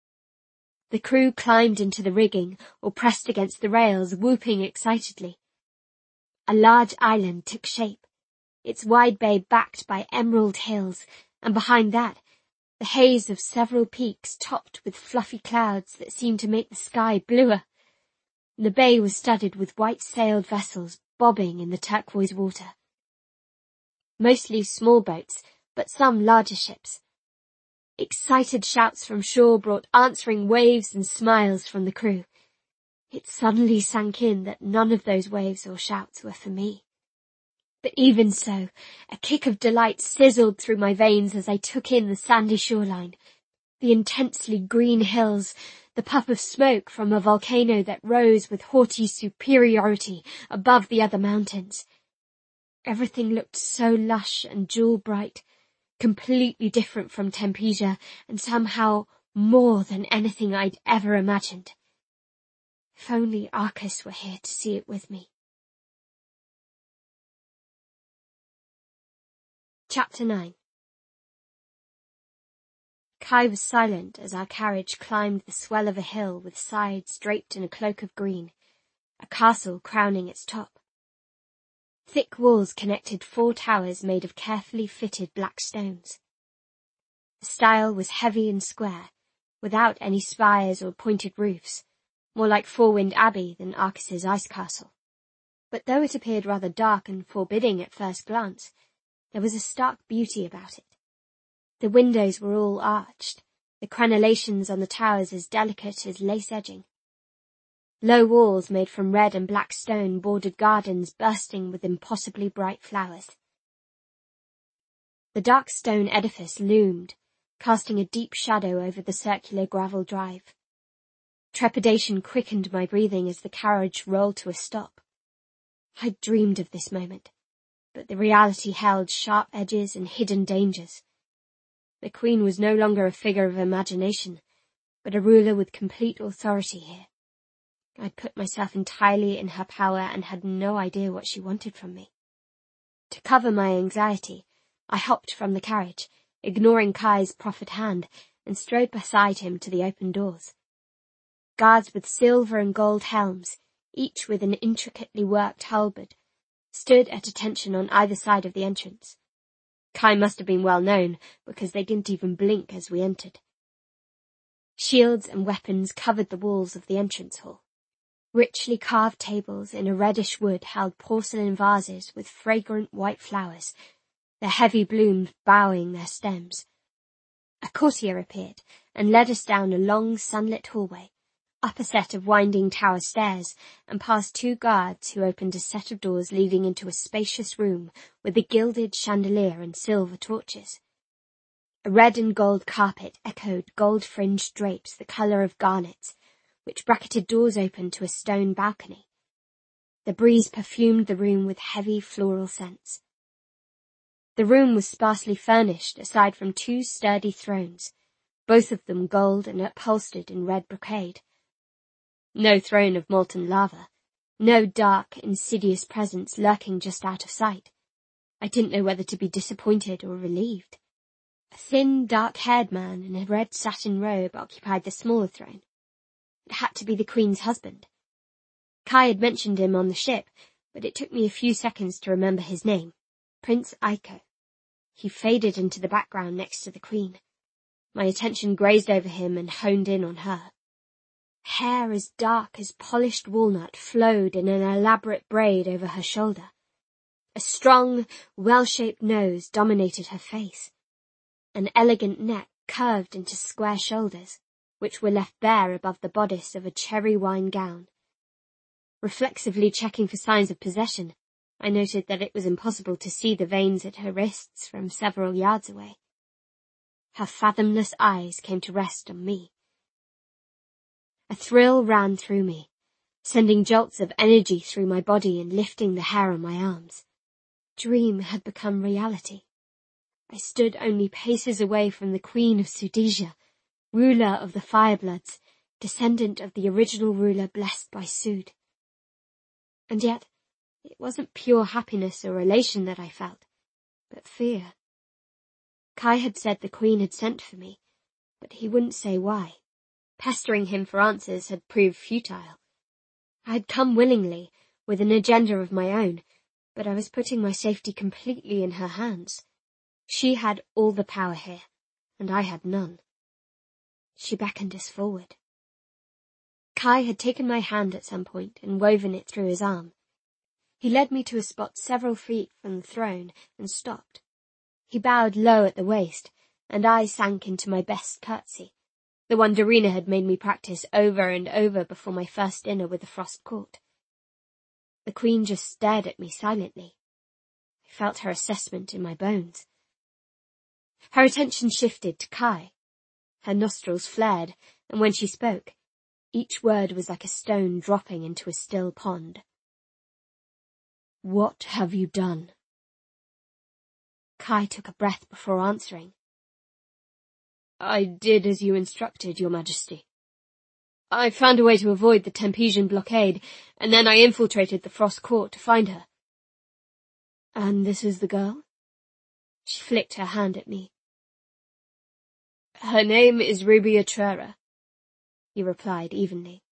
[SPEAKER 1] The crew climbed into the rigging or pressed against the rails, whooping excitedly. A large island took shape, its wide bay backed by emerald hills, and behind that, the haze of several peaks topped with fluffy clouds that seemed to make the sky bluer. The bay was studded with white-sailed vessels bobbing in the turquoise water. Mostly small boats, but some larger ships. Excited shouts from shore brought answering waves and smiles from the crew. It suddenly sank in that none of those waves or shouts were for me. But even so, a kick of delight sizzled through my veins as I took in the sandy shoreline. The intensely green hills, the puff of smoke from a volcano that rose with haughty superiority above the other mountains. Everything looked so lush and jewel-bright, completely different from Tempesia, and somehow more than anything I'd ever imagined. If only Arcas were here to see it with me. Chapter 9. Kai was silent as our carriage climbed the swell of a hill with sides draped in a cloak of green, a castle crowning its top. Thick walls connected 4 towers made of carefully fitted black stones. The style was heavy and square, without any spires or pointed roofs, more like Fourwind Abbey than Arcas's ice castle. But though it appeared rather dark and forbidding at first glance, there was a stark beauty about it. The windows were all arched, the crenellations on the towers as delicate as lace edging. Low walls made from red and black stone bordered gardens bursting with impossibly bright flowers. The dark stone edifice loomed, casting a deep shadow over the circular gravel drive. Trepidation quickened my breathing as the carriage rolled to a stop. I'd dreamed of this moment, but the reality held sharp edges and hidden dangers. The Queen was no longer a figure of imagination, but a ruler with complete authority here. I'd put myself entirely in her power and had no idea what she wanted from me. To cover my anxiety, I hopped from the carriage, ignoring Kai's proffered hand, and strode beside him to the open doors. Guards with silver and gold helms, each with an intricately worked halberd, stood at attention on either side of the entrance. Kai must have been well known, because they didn't even blink as we entered. Shields and weapons covered the walls of the entrance hall. Richly carved tables in a reddish wood held porcelain vases with fragrant white flowers, their heavy blooms bowing their stems. A courtier appeared and led us down a long sunlit hallway, up a set of winding tower stairs, and past 2 guards who opened a set of doors leading into a spacious room with a gilded chandelier and silver torches. A red and gold carpet echoed gold-fringed drapes the colour of garnets, which bracketed doors open to a stone balcony. The breeze perfumed the room with heavy floral scents. The room was sparsely furnished aside from 2 sturdy thrones, both of them gold and upholstered in red brocade. No throne of molten lava, no dark, insidious presence lurking just out of sight. I didn't know whether to be disappointed or relieved. A thin, dark-haired man in a red satin robe occupied the smaller throne. It had to be the Queen's husband. Kai had mentioned him on the ship, but it took me a few seconds to remember his name, Prince Aiko. He faded into the background next to the Queen. My attention grazed over him and honed in on her. Hair as dark as polished walnut flowed in an elaborate braid over her shoulder. A strong, well-shaped nose dominated her face. An elegant neck curved into square shoulders, which were left bare above the bodice of a cherry wine gown. Reflexively checking for signs of possession, I noted that it was impossible to see the veins at her wrists from several yards away. Her fathomless eyes came to rest on me. A thrill ran through me, sending jolts of energy through my body and lifting the hair on my arms. Dream had become reality. I stood only paces away from the Queen of Sudesia, ruler of the Firebloods, descendant of the original ruler blessed by Sud. And yet, it wasn't pure happiness or elation that I felt, but fear. Kai had said the Queen had sent for me, but he wouldn't say why. Pestering him for answers had proved futile. I had come willingly, with an agenda of my own, but I was putting my safety completely in her hands. She had all the power here, and I had none. She beckoned us forward. Kai had taken my hand at some point and woven it through his arm. He led me to a spot several feet from the throne and stopped. He bowed low at the waist, and I sank into my best curtsy, the one Darina had made me practice over and over before my first dinner with the Frost Court. The Queen just stared at me silently. I felt her assessment in my bones. Her attention shifted to Kai. Her nostrils flared, and when she spoke, each word was like a stone dropping into a still pond. "What have you done?" Kai took a breath before answering. "I did as you instructed, Your Majesty. I found a way to avoid the Tempesian blockade, and then I infiltrated the Frost Court to find her." "And this is the girl?" She flicked her hand at me. "Her name is Ruby Atrera," he replied evenly.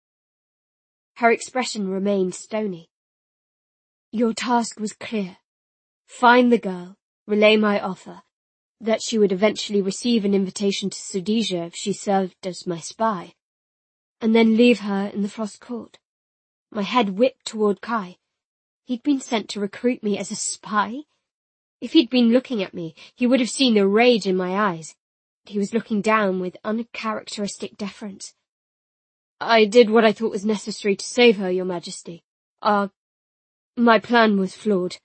[SPEAKER 1] Her expression remained stony. "Your task was clear. Find the girl, relay my offer, that she would eventually receive an invitation to Sudesia if she served as my spy, and then leave her in the Frost Court." My head whipped toward Kai. He'd been sent to recruit me as a spy? If he'd been looking at me, he would have seen the rage in my eyes. He was looking down with uncharacteristic deference. "I did what I thought was necessary to save her, Your Majesty. My plan was flawed."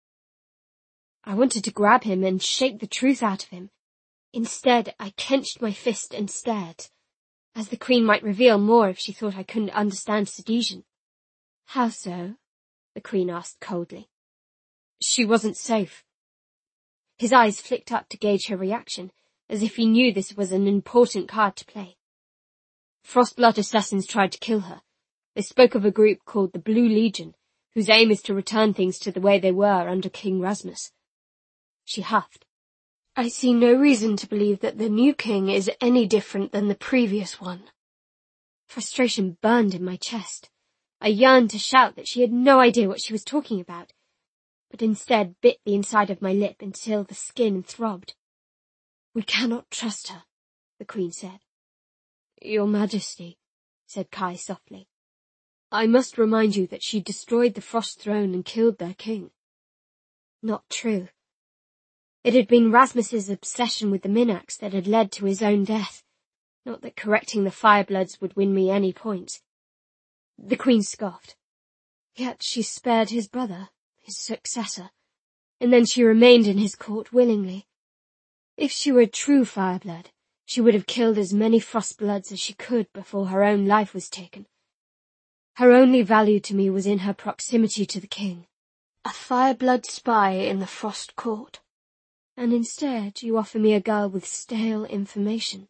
[SPEAKER 1] I wanted to grab him and shake the truth out of him. Instead, I clenched my fist and stared, as the Queen might reveal more if she thought I couldn't understand Sidesian. "How so?" the Queen asked coldly. "She wasn't safe." His eyes flicked up to gauge her reaction, as if he knew this was an important card to play. "Frostblood assassins tried to kill her. They spoke of a group called the Blue Legion, whose aim is to return things to the way they were under King Rasmus." She huffed. "I see no reason to believe that the new king is any different than the previous one." Frustration burned in my chest. I yearned to shout that she had no idea what she was talking about, but instead bit the inside of my lip until the skin throbbed. "We cannot trust her," the Queen said. "Your Majesty," said Kai softly, "I must remind you that she destroyed the Frost Throne and killed their king." Not true. It had been Rasmus's obsession with the Minax that had led to his own death, not that correcting the Firebloods would win me any points. The Queen scoffed. "Yet she spared his brother, his successor, and then she remained in his court willingly. If she were a true Fireblood, she would have killed as many Frostbloods as she could before her own life was taken. Her only value to me was in her proximity to the king. A Fireblood spy in the Frost Court. And instead you offer me a girl with stale information."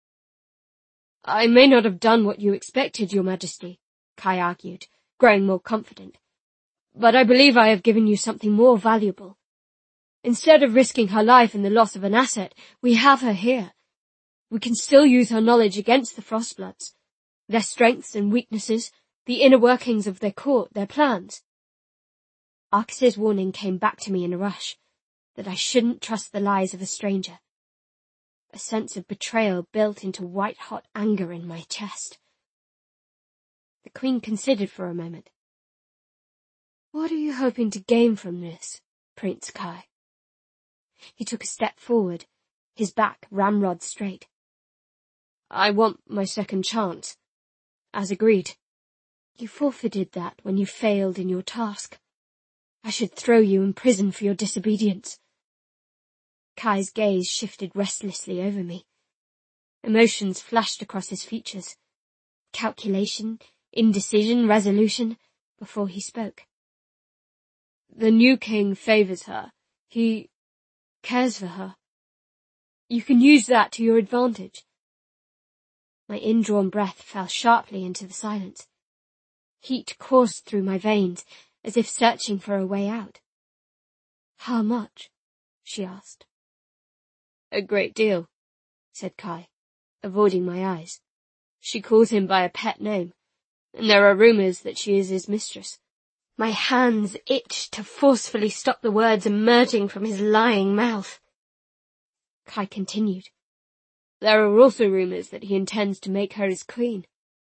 [SPEAKER 1] "I may not have done what you expected, Your Majesty," Kai argued, growing more confident. "But I believe I have given you something more valuable. Instead of risking her life and the loss of an asset, we have her here. We can still use her knowledge against the Frostbloods, their strengths and weaknesses, the inner workings of their court, their plans." Arcus's warning came back to me in a rush, that I shouldn't trust the lies of a stranger. A sense of betrayal built into white-hot anger in my chest. The Queen considered for a moment. "What are you hoping to gain from this, Prince Kai?" He took a step forward, his back ramrod straight. "I want my second chance, as agreed." "You forfeited that when you failed in your task. I should throw you in prison for your disobedience." Kai's gaze shifted restlessly over me. Emotions flashed across his features. Calculation, indecision, resolution, before he spoke. "The new king favors her. He cares for her. You can use that to your advantage." My indrawn breath fell sharply into the silence. Heat coursed through my veins, as if searching for a way out. "How much?" she asked. "A great deal," said Kai, avoiding my eyes. "She calls him by a pet name, and there are rumors that she is his mistress." My hands itched to forcefully stop the words emerging from his lying mouth. Kai continued. "There are also rumors that he intends to make her his queen."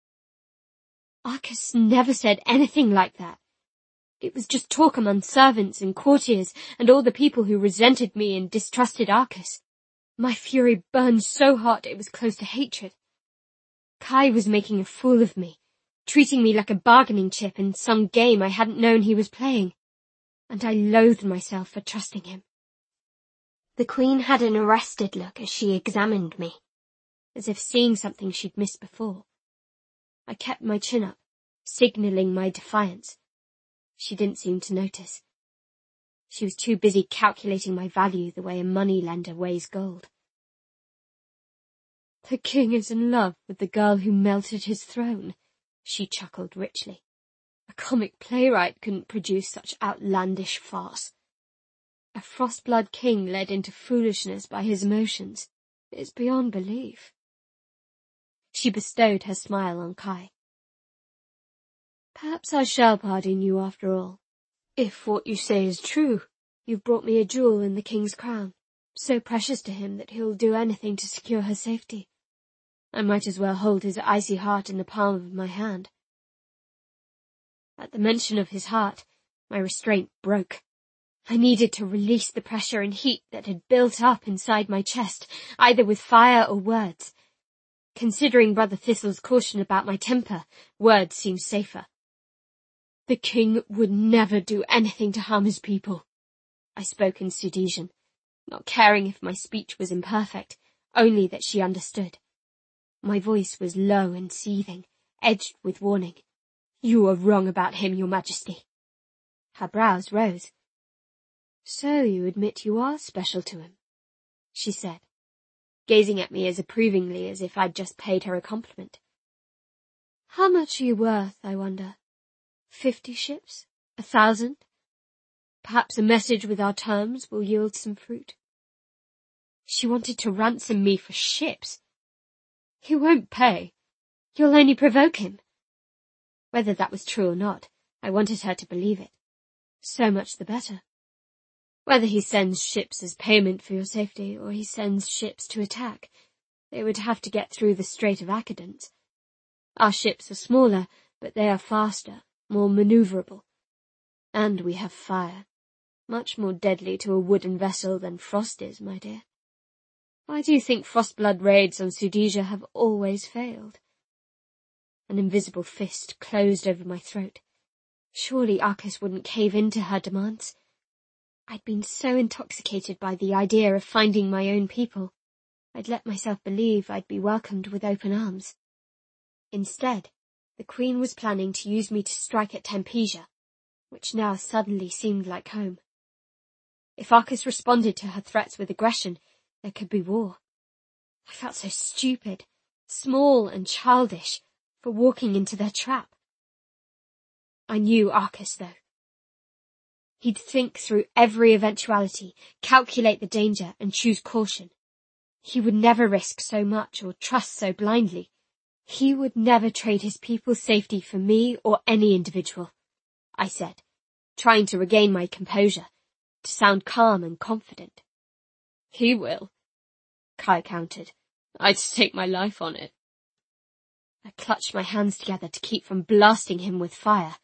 [SPEAKER 1] Arcus never said anything like that. It was just talk among servants and courtiers and all the people who resented me and distrusted Arcus. My fury burned so hot it was close to hatred. Kai was making a fool of me, treating me like a bargaining chip in some game I hadn't known he was playing, and I loathed myself for trusting him. The Queen had an arrested look as she examined me. as if seeing something she'd missed before. I kept my chin up, signalling my defiance. She didn't seem to notice. She was too busy calculating my value the way a moneylender weighs gold. "The king is in love with the girl who melted his throne," she chuckled richly. "A comic playwright couldn't produce such outlandish farce. A Frostblood king led into foolishness by his emotions. It's beyond belief." She bestowed her smile on Kai. "Perhaps I shall pardon you after all. If what you say is true, you've brought me a jewel in the king's crown, so precious to him that he'll do anything to secure her safety. I might as well hold his icy heart in the palm of my hand." At the mention of his heart, my restraint broke. I needed to release the pressure and heat that had built up inside my chest, either with fire or words. Considering Brother Thistle's caution about my temper, words seemed safer. "The king would never do anything to harm his people." I spoke in Sudesian, not caring if my speech was imperfect, only that she understood. My voice was low and seething, edged with warning. "You are wrong about him, Your Majesty." Her brows rose. "So you admit you are special to him," she said, gazing at me as approvingly as if I'd just paid her a compliment. "How much are you worth, I wonder? 50 ships? 1,000? Perhaps a message with our terms will yield some fruit." She wanted to ransom me for ships. "He won't pay. You'll only provoke him." Whether that was true or not, I wanted her to believe it. So much the better. Whether he sends ships as payment for your safety, or he sends ships to attack, they would have to get through the Strait of Accidents. Our ships are smaller, but they are faster, more maneuverable. And we have fire, much more deadly to a wooden vessel than frost is, my dear. Why do you think Frostblood raids on Sudesia have always failed? An invisible fist closed over my throat. Surely Arcas wouldn't cave in to her demands. I'd been so intoxicated by the idea of finding my own people, I'd let myself believe I'd be welcomed with open arms. Instead, the Queen was planning to use me to strike at Tempesia, which now suddenly seemed like home. If Arcas responded to her threats with aggression, there could be war. I felt so stupid, small and childish, for walking into their trap. I knew Arcas, though. He'd think through every eventuality, calculate the danger, and choose caution. He would never risk so much or trust so blindly. He would never trade his people's safety for me or any individual, I said, trying to regain my composure, to sound calm and confident. "He will," Kai countered. "I'd stake my life on it." I clutched my hands together to keep from blasting him with fire.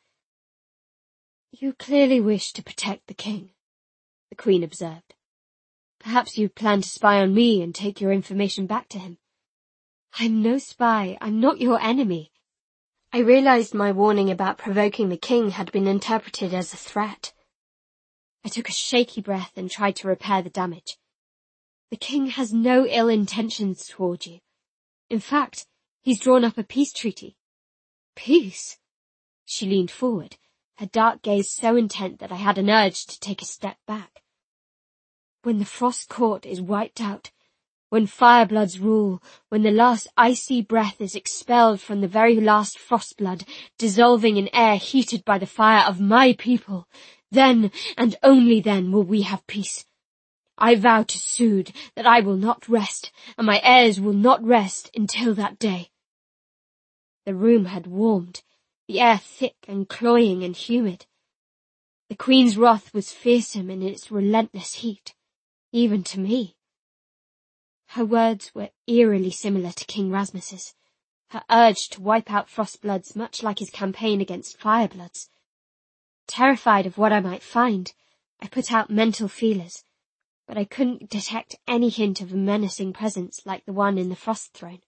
[SPEAKER 1] "You clearly wish to protect the king," the Queen observed. "Perhaps you plan to spy on me and take your information back to him." "I'm no spy. I'm not your enemy." I realized my warning about provoking the king had been interpreted as a threat. I took a shaky breath and tried to repair the damage. "The king has no ill intentions toward you. In fact, he's drawn up a peace treaty." "Peace?" She leaned forward, her dark gaze so intent that I had an urge to take a step back. "When the Frost Court is wiped out, when Firebloods rule, when the last icy breath is expelled from the very last Frostblood, dissolving in air heated by the fire of my people, then, and only then, will we have peace. I vow to Sood that I will not rest, and my heirs will not rest until that day." The room had warmed, the air thick and cloying and humid. The Queen's wrath was fearsome in its relentless heat, even to me. Her words were eerily similar to King Rasmus's, her urge to wipe out Frostbloods much like his campaign against Firebloods. Terrified of what I might find, I put out mental feelers, but I couldn't detect any hint of a menacing presence like the one in the Frost Throne.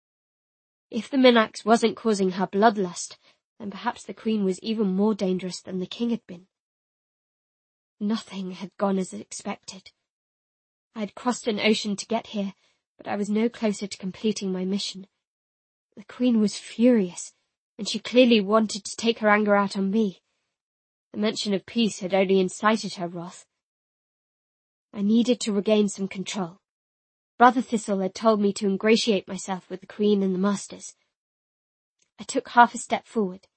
[SPEAKER 1] If the Minax wasn't causing her bloodlust, then perhaps the Queen was even more dangerous than the king had been. Nothing had gone as expected. I had crossed an ocean to get here, but I was no closer to completing my mission. The Queen was furious, and she clearly wanted to take her anger out on me. The mention of peace had only incited her wrath. I needed to regain some control. Brother Thistle had told me to ingratiate myself with the Queen and the Masters. I took half a step forward.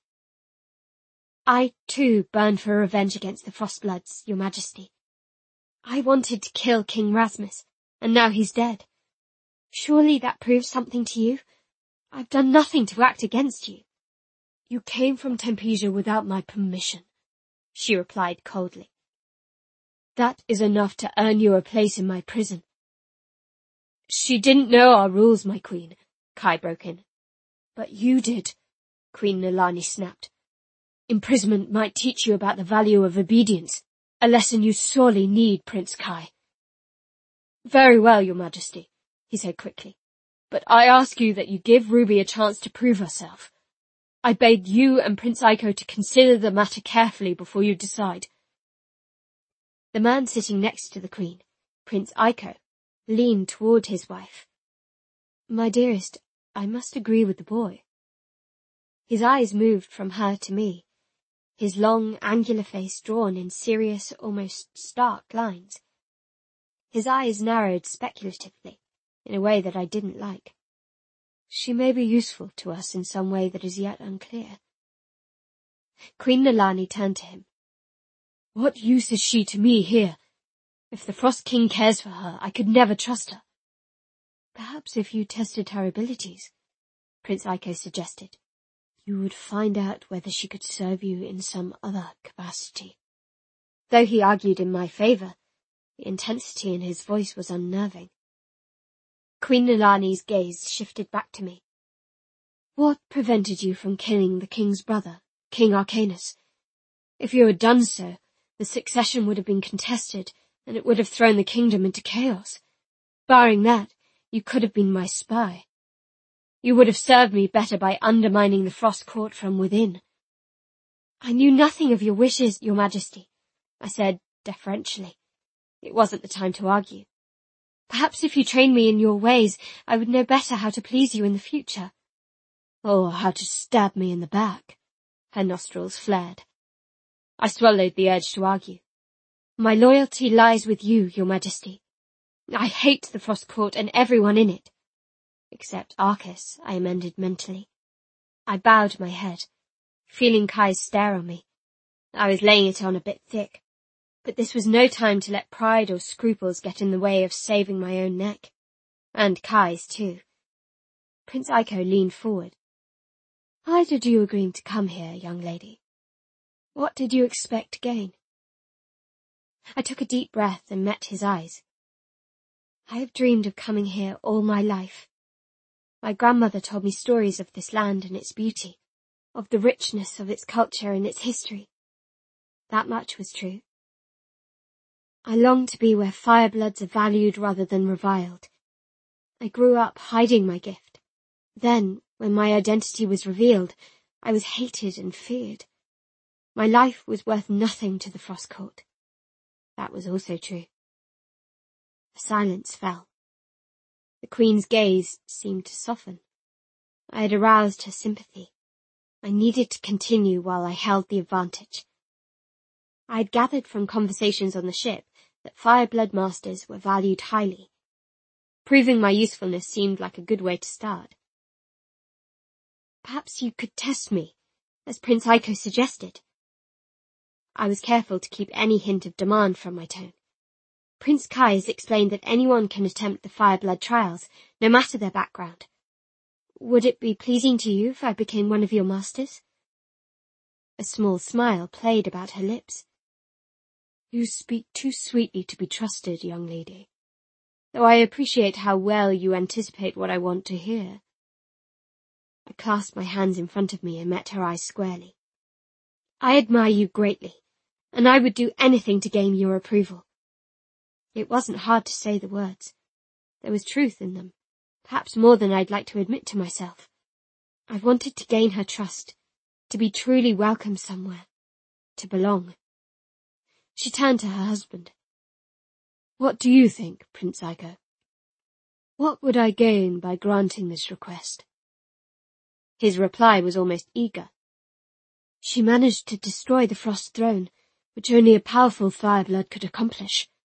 [SPEAKER 1] I, too, burned for revenge against the Frostbloods, Your Majesty. I wanted to kill King Rasmus, and now he's dead. Surely that proves something to you? I've done nothing to act against you. You came from Tempesia without my permission, she replied coldly. That is enough to earn you a place in my prison. She didn't know our rules, my queen, Kai broke in. But you did, Queen Nalani snapped. Imprisonment might teach you about the value of obedience, a lesson you sorely need, Prince Kai. Very well, Your Majesty, he said quickly, but I ask you that you give Ruby a chance to prove herself. I beg you and Prince Aiko to consider the matter carefully before you decide. The man sitting next to the Queen, Prince Aiko, leaned toward his wife. My dearest, I must agree with the boy. His eyes moved from her to me, his long, angular face drawn in serious, almost stark lines. His eyes narrowed speculatively, in a way that I didn't like. She may be useful to us in some way that is yet unclear. Queen Nalani turned to him. What use is she to me here? If the Frost King cares for her, I could never trust her. Perhaps if you tested her abilities, Prince Aiko suggested, you would find out whether she could serve you in some other capacity. Though he argued in my favour, the intensity in his voice was unnerving. Queen Nalani's gaze shifted back to me. What prevented you from killing the king's brother, King Arcanus? If you had done so, the succession would have been contested, and it would have thrown the kingdom into chaos. Barring that, you could have been my spy. You would have served me better by undermining the Frost Court from within. I knew nothing of your wishes, Your Majesty, I said deferentially. It wasn't the time to argue. Perhaps if you trained me in your ways, I would know better how to please you in the future. Or how to stab me in the back. Her nostrils flared. I swallowed the urge to argue. My loyalty lies with you, Your Majesty. I hate the Frost Court and everyone in it. Except Arcus, I amended mentally. I bowed my head, feeling Kai's stare on me. I was laying it on a bit thick, but this was no time to let pride or scruples get in the way of saving my own neck. And Kai's too. Prince Aiko leaned forward. Why did you agree to come here, young lady? What did you expect to gain? I took a deep breath and met his eyes. I have dreamed of coming here all my life. My grandmother told me stories of this land and its beauty, of the richness of its culture and its history. That much was true. I longed to be where firebloods are valued rather than reviled. I grew up hiding my gift. Then, when my identity was revealed, I was hated and feared. My life was worth nothing to the Frost Court. That was also true. A silence fell. The Queen's gaze seemed to soften. I had aroused her sympathy. I needed to continue while I held the advantage. I had gathered from conversations on the ship that Fireblood Masters were valued highly. Proving my usefulness seemed like a good way to start. Perhaps you could test me, as Prince Aiko suggested. I was careful to keep any hint of demand from my tone. Prince Kai has explained that anyone can attempt the Fireblood trials, no matter their background. Would it be pleasing to you if I became one of your masters? A small smile played about her lips. You speak too sweetly to be trusted, young lady, though I appreciate how well you anticipate what I want to hear. I clasped my hands in front of me and met her eyes squarely. I admire you greatly, and I would do anything to gain your approval. It wasn't hard to say the words. There was truth in them, perhaps more than I'd like to admit to myself. I wanted to gain her trust, to be truly welcome somewhere, to belong. She turned to her husband. What do you think, Prince Aiko? What would I gain by granting this request? His reply was almost eager. She managed to destroy the Frost Throne, which only a powerful Fireblood could accomplish.